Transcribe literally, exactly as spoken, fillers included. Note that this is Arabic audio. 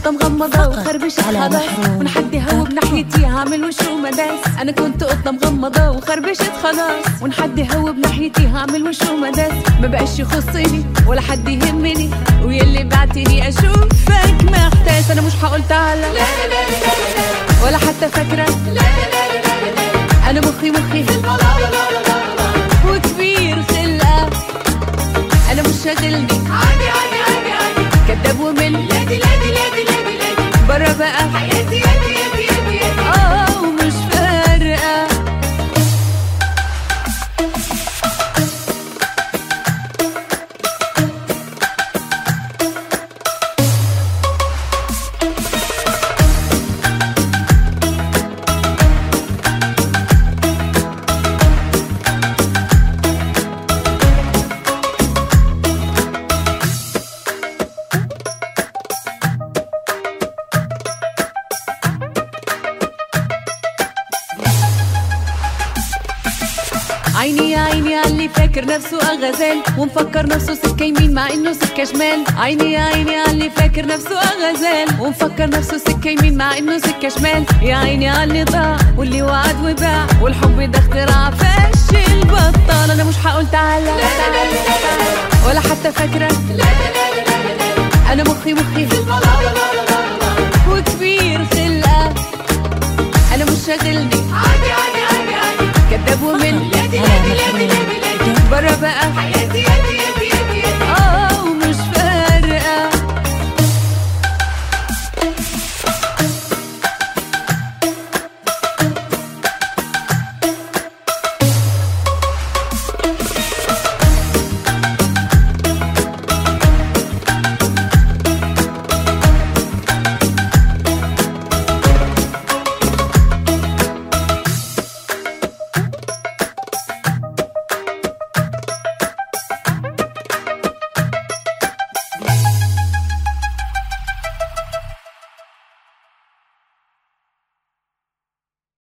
قطة مغمضة وخربشت خلاص، وان حد هوب ناحيتي هعمل وش ومداس. انا كنت قطة مغمضة وخربشت خلاص، وان حد هوب ناحيتي هعمل وش ومداس. ما بقاش يخصني ولا حد يهمني، ويلي بعتني اشوفك محتاس. انا مش هقول تعالى ولا حتى فاكرة، انا مخي مخي وكبير خلقة. انا مش شاغلني عادي عادي عادي عادي، كداب ومل لادي لادي لادي لادي لادي، برا بقى حياتي يدي يدي يدي يدي، اه ومش فارقة. عيني يا عيني عاللي فاكر نفسه أغزال، ومفكر نفسه سكة يمين مع إنه سكة شمال. عيني يا عيني عاللي فاكر نفسه أغزال، ومفكر نفسه سكة يمين مع إنه سكة شمال. يا عيني عاللي ضاع واللي وعد وباع، والحب ده اختراع فاشل بطال. أنا مش هقول تعالى ولا حتى فاكرة، أنا مخي مخي